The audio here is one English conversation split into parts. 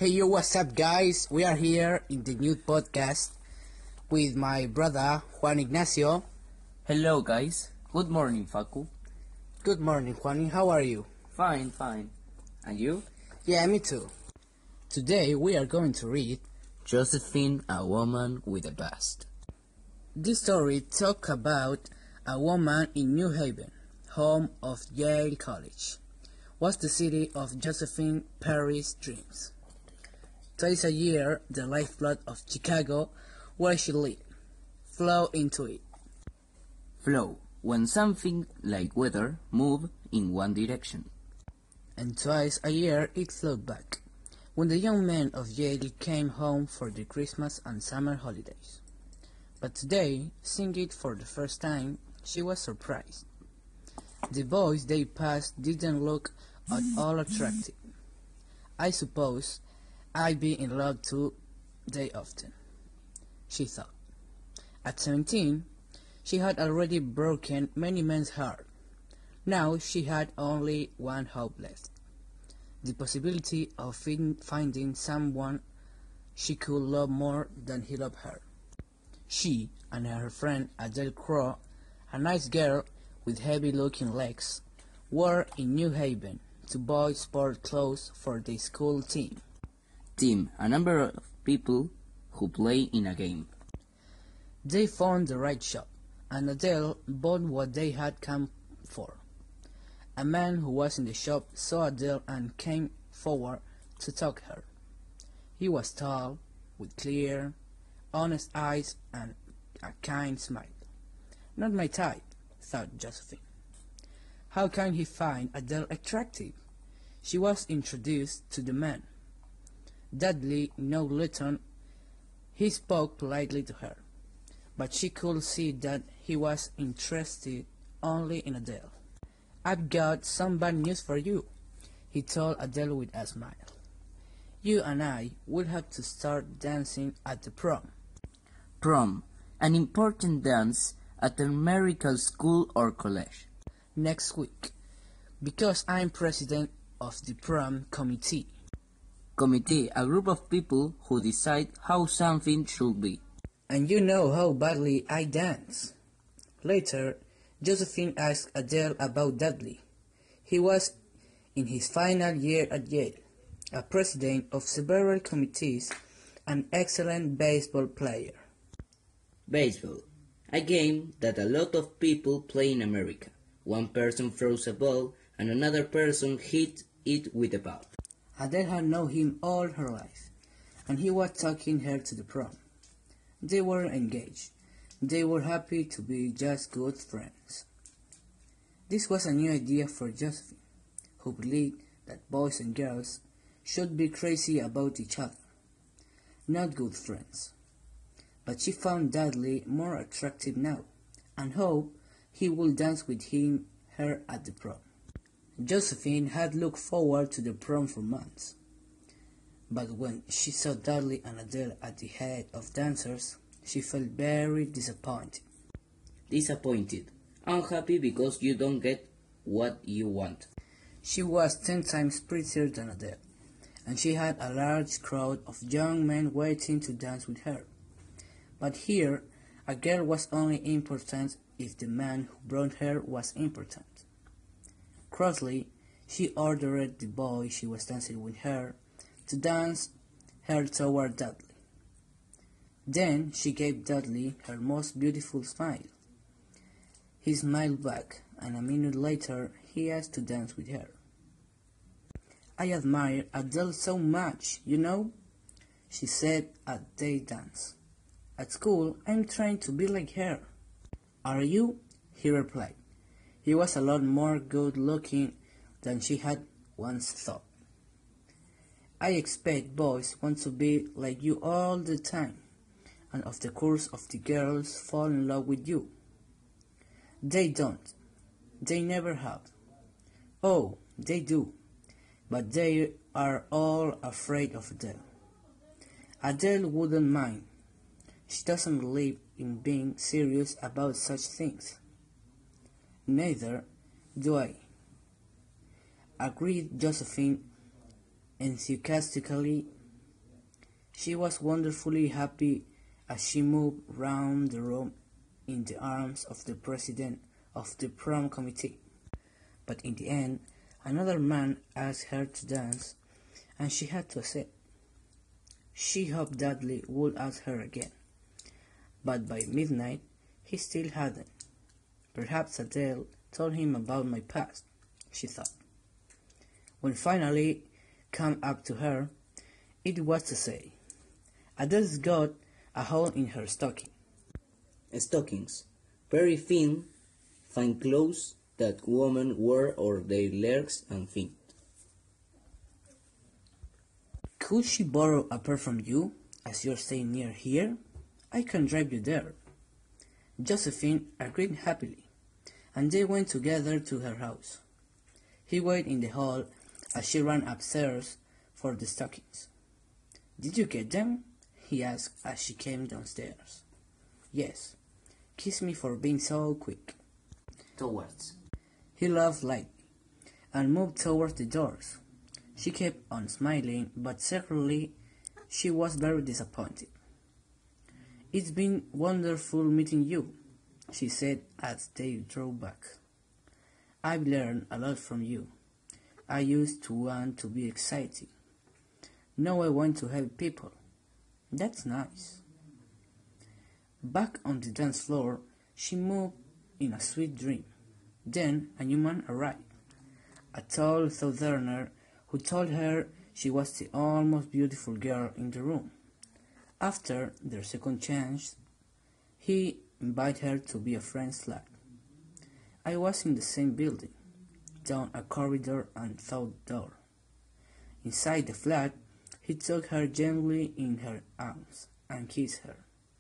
Hey yo, what's up guys? We are here in the new podcast with my brother Juan Ignacio. Hello guys, good morning Facu. Good morning Juan, how are you? Fine. And you? Yeah, me too. Today we are going to read Josephine, a woman with a past. this story talk about a woman in New Haven, home of Yale College. Was the city of Josephine Perry's dreams. Twice a year, the lifeblood of Chicago, where she lived, flow into it. Flow, when something like weather move in one direction. And twice a year it flowed back, when the young men of Yale came home for the Christmas and summer holidays. But today, seeing it for the first time, she was surprised. The boys they passed didn't look at all attractive. I suppose I'd be in love too, they often, she thought. At 17, she had already broken many men's hearts. Now she had only one hope left, the possibility of finding someone she could love more than he loved her. She and her friend Adele Crow, a nice girl with heavy-looking legs, were in New Haven to buy sport clothes for the school team. A number of people who play in a game. They found the right shop, and Adele bought what they had come for. A man who was in the shop saw Adele and came forward to talk to her. He was tall, with clear, honest eyes and a kind smile. Not my type, thought Josephine. How can he find Adele attractive? She was introduced to the man. Dudley Knowlton. He spoke politely to her, but she could see that he was interested only in Adele. I've got some bad news for you, he told Adele with a smile. You and I will have to start dancing at the prom. Prom, an important dance at an American school or college. Next week, because I'm president of the prom committee. Committee, a group of people who decide how something should be. And you know how badly I dance. Later, Josephine asked Adele about Dudley. He was in his final year at Yale, a president of several committees, an excellent baseball player. Baseball, a game that a lot of people play in America. One person throws a ball and another person hits it with a bat. Adele had known him all her life, and he was taking her to the prom. They were engaged. They were happy to be just good friends. This was a new idea for Josephine, who believed that boys and girls should be crazy about each other, not good friends. But she found Dudley more attractive now, and hoped he would dance with her at the prom. Josephine had looked forward to the prom for months, but when she saw Dudley and Adele at the head of dancers, she felt very disappointed. Disappointed, unhappy because you don't get what you want. She was 10 times prettier than Adele, and she had a large crowd of young men waiting to dance with her. But here, a girl was only important if the man who brought her was important. Crossly, she ordered the boy she was dancing with her to dance her toward Dudley. Then she gave Dudley her most beautiful smile. He smiled back, and a minute later he asked to dance with her. I admire Adele so much, you know, she said as they danced. At school, I'm trying to be like her. Are you? He replied. He was a lot more good-looking than she had once thought. I expect boys want to be like you all the time, and of the course of the girls fall in love with you. They don't. They never have. Oh, they do, but they are all afraid of Adele. Adele wouldn't mind. She doesn't believe in being serious about such things. Neither do I, agreed Josephine enthusiastically. She was wonderfully happy as she moved round the room in the arms of the president of the prom committee. But in the end, another man asked her to dance, and she had to accept. She hoped Dudley would ask her again, but by midnight he still hadn't. Perhaps Adele told him about my past, she thought. When finally came up to her, it was to say, Adele's got a hole in her stocking. Stockings, very thin, fine clothes that women wear on their legs and feet. Could she borrow a pair from you, as you're staying near here? I can drive you there. Josephine agreed happily, and they went together to her house. He waited in the hall as she ran upstairs for the stockings. Did you get them? He asked as she came downstairs. Yes. Kiss me for being so quick. Towards. He laughed lightly and moved towards the doors. She kept on smiling, but secretly she was very disappointed. It's been wonderful meeting you, she said as they drove back. I've learned a lot from you. I used to want to be exciting. Now I want to help people. That's nice. Back on the dance floor, she moved in a sweet dream. Then a new man arrived, a tall southerner who told her she was the almost beautiful girl in the room. After their second chance, he invited her to be a friend's flat. I was in the same building, down a corridor and through the door. Inside the flat, he took her gently in her arms and kissed her,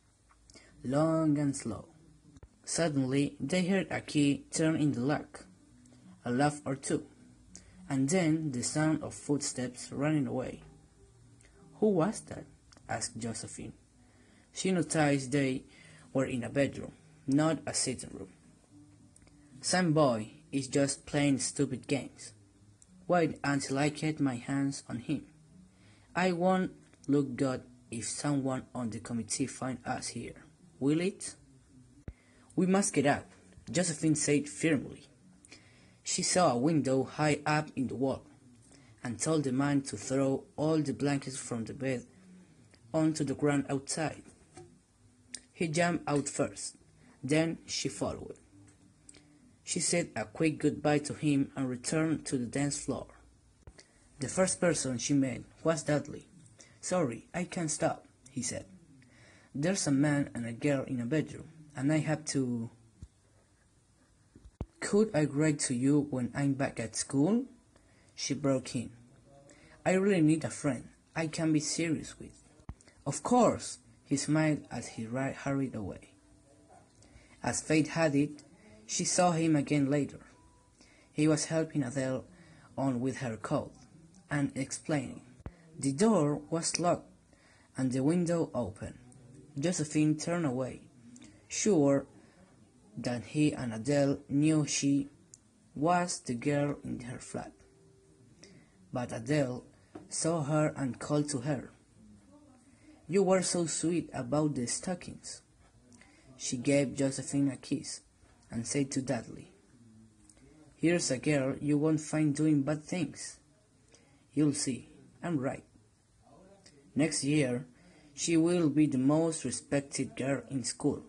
long and slow. Suddenly, they heard a key turn in the lock, a laugh or two, and then the sound of footsteps running away. Who was that? Asked Josephine. She noticed they were in a bedroom, not a sitting room. Some boy is just playing stupid games. Wait until I get my hands on him. I won't look good if someone on the committee finds us here, will it? We must get out, Josephine said firmly. She saw a window high up in the wall, and told the man to throw all the blankets from the bed onto the ground outside. He jumped out first, then she followed. She said a quick goodbye to him and returned to the dance floor. The first person she met was Dudley. Sorry, I can't stop, he said. There's a man and a girl in a bedroom, and I have to... Could I write to you when I'm back at school? She broke in. I really need a friend I can be serious with. Of course, he smiled as he hurried away. As fate had it, she saw him again later. He was helping Adele on with her coat and explaining. The door was locked and the window open. Josephine turned away, sure that he and Adele knew she was the girl in her flat. But Adele saw her and called to her. You were so sweet about the stockings. She gave Josephine a kiss and said to Dudley, Here's a girl you won't find doing bad things. You'll see, I'm right. Next year, she will be the most respected girl in school.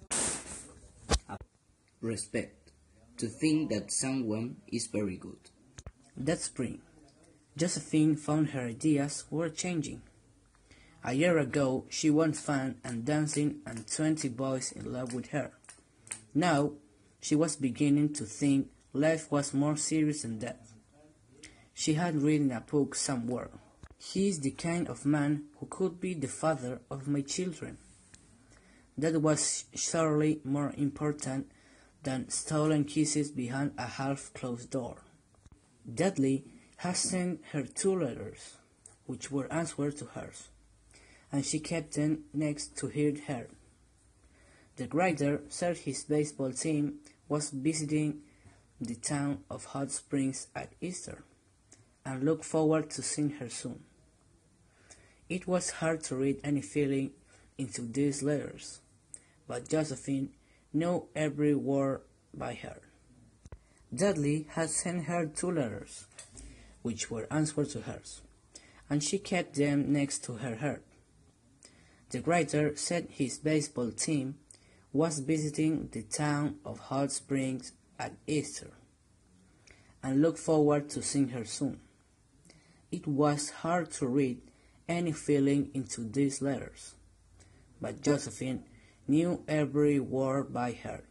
Respect. To think that someone is very good. That spring, Josephine found her ideas were changing. A year ago, she was fun and dancing and 20 boys in love with her. Now, she was beginning to think life was more serious than that. She had read in a book somewhere, He is the kind of man who could be the father of my children. That was surely more important than stolen kisses behind a half-closed door. Dudley had sent her 2 letters, which were answers to hers, and she kept them next to her. The writer said his baseball team was visiting the town of Hot Springs at Easter, and looked forward to seeing her soon. It was hard to read any feeling into these letters, but Josephine knew every word by heart. Dudley had sent her 2 letters, which were answers to hers, and she kept them next to her heart. The writer said his baseball team was visiting the town of Hot Springs at Easter, and looked forward to seeing her soon. It was hard to read any feeling into these letters, but Josephine knew every word by heart.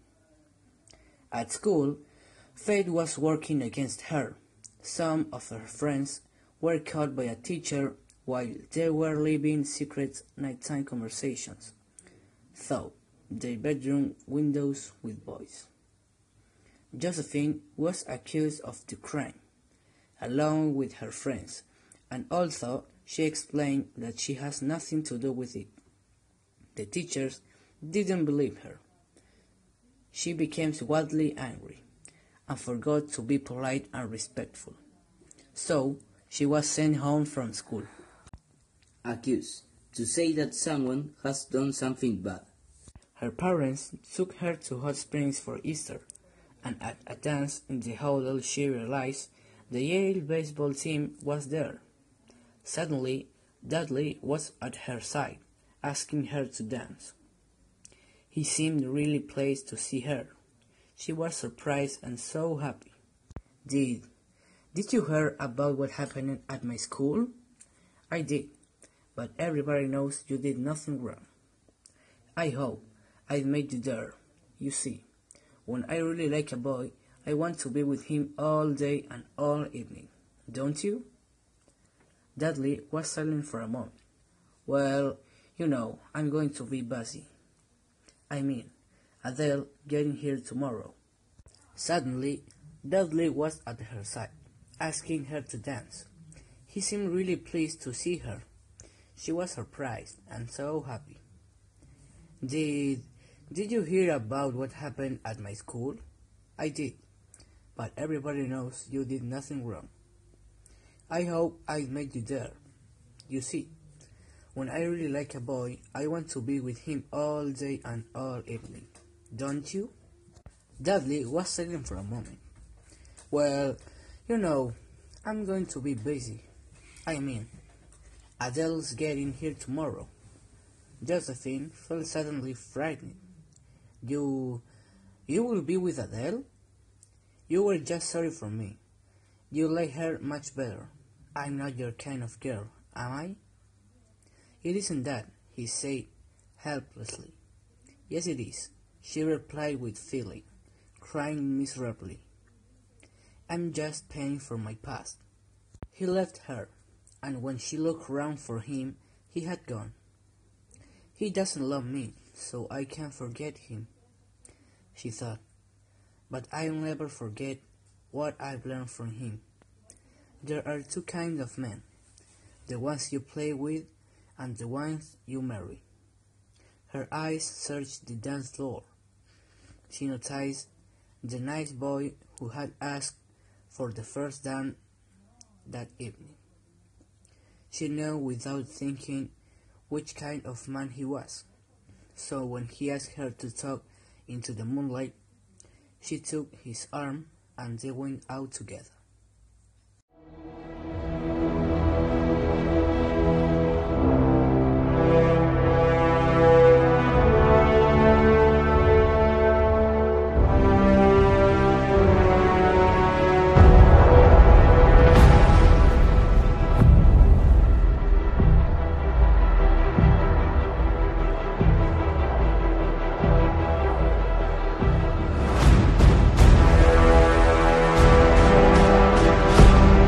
At school, fate was working against her. Some of her friends were caught by a teacher while they were leaving secret nighttime conversations through their bedroom windows with boys. Josephine was accused of the crime, along with her friends, and although she explained that she has nothing to do with it, the teachers didn't believe her. She became wildly angry and forgot to be polite and respectful. So she was sent home from school. Accused, to say that someone has done something bad. Her parents took her to Hot Springs for Easter, and at a dance in the hotel she realized the Yale baseball team was there. Suddenly, Dudley was at her side, asking her to dance. He seemed really pleased to see her. She was surprised and so happy. Did you hear about what happened at my school? I did, but everybody knows you did nothing wrong. I hope I've made you there. You see, when I really like a boy, I want to be with him all day and all evening. Don't you? Dudley was silent for a moment. Well, I'm going to be busy. I mean, Adele getting here tomorrow. Suddenly, Dudley was at her side, asking her to dance. He seemed really pleased to see her. She was surprised and so happy. Did you hear about what happened at my school? I did, but everybody knows you did nothing wrong. I hope I made you there. You see, when I really like a boy, I want to be with him all day and all evening. Don't you? Dudley was silent for a moment. Well, I'm going to be busy. I mean, Adele's getting here tomorrow. Josephine felt suddenly frightened. You will be with Adele? You were just sorry for me. You like her much better. I'm not your kind of girl, am I? It isn't that, he said helplessly. Yes, it is, she replied with feeling, crying miserably. I'm just paying for my past. He left her, and when she looked round for him, he had gone. He doesn't love me, so I can't forget him, she thought. But I'll never forget what I've learned from him. There are 2 kinds of men, the ones you play with and the ones you marry. Her eyes searched the dance floor. She noticed the nice boy who had asked for the first dance that evening. She knew without thinking which kind of man he was. So when he asked her to talk into the moonlight, she took his arm and they went out together.